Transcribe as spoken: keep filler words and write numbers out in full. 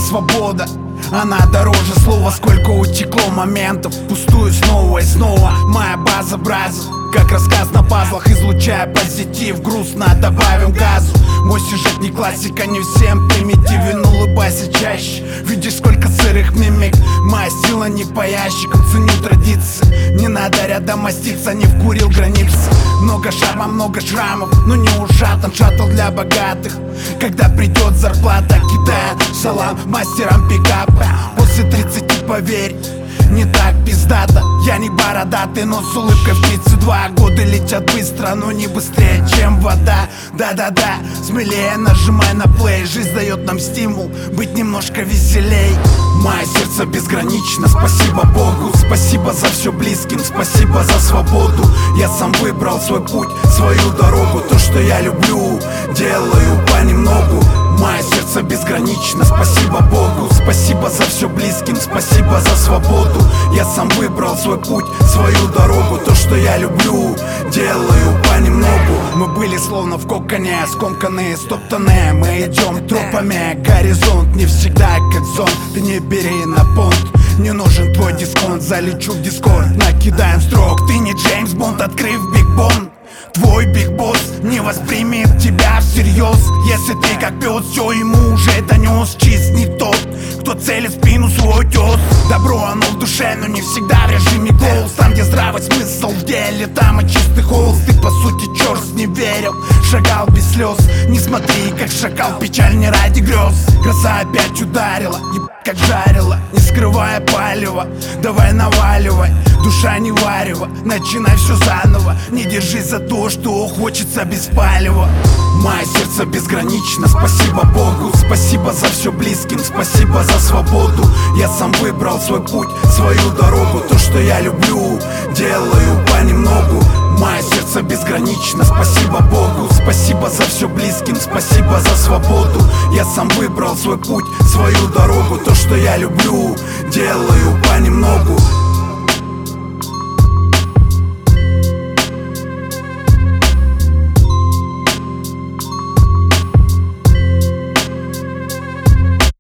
свобода, она дороже слова. Сколько утекло моментов, пустую снова и снова. Моя база браза, как рассказ на пазлах. Излучая позитив, грустно добавим газу. Мой сюжет не классика, не всем примитивен. Улыбайся чаще, видишь сколько сырых мимик. Моя сила не по ящикам, ценю традиции. Не надо рядом маститься, не вкурил границы. Много шарма, много шрамов, но не ушатан. Шаттл для богатых, когда придет зарплата. Кидая салам мастерам пикапа. После тридцати, поверь, не так пиздато. Я не бородатый, но с улыбкой в тридцать два. Годы летят быстро, но не быстрее, чем вода. Да-да-да, смелее нажимай на плей. Жизнь дает нам стимул быть немножко веселей. Мое сердце безгранично, спасибо Богу. Спасибо за все близким, спасибо за свободу. Я сам выбрал свой путь, свою дорогу. То, что я люблю, делаю понемногу. Мое сердце безгранично, спасибо Богу. Спасибо за все близким, спасибо за свободу. Я сам выбрал свой путь, свою дорогу. То, что я люблю, делаю понемногу. Мы были словно в коконе, скомканные, стоптанные. Мы идем тропами, горизонт не всегда как зон. Ты не бери на понт, не нужен твой дисконт. Залечу в дискорд, накидаем строк. Ты не Джеймс Бонд, открыв Биг Бон. Твой биг босс не воспримет тебя всерьез. Если ты как пес, все ему уже донес. Чист не тот, кто целит в спину свой тез. Добро оно в душе, но не всегда в режиме голос. Там, где здравый смысл в деле, там и чистый холст. Ты по сути черт не верил, шагал без слез. Не смотри, как шакал, печаль не ради грез. Гроза опять ударила, ебать как жарила, не скрывая палева. Давай наваливай, душа не варево. Начинай все заново, не держись за то, что хочется без палева. Мое сердце безгранично, спасибо Богу. Спасибо за все близким, спасибо за свободу. Я сам выбрал свой путь, свою дорогу. То, что я люблю, делаю понемногу. Мое сердце безгранично, спасибо Богу. Спасибо за все близким, спасибо за свободу. Я сам выбрал свой путь, свою дорогу. То, что я люблю, делаю понемногу.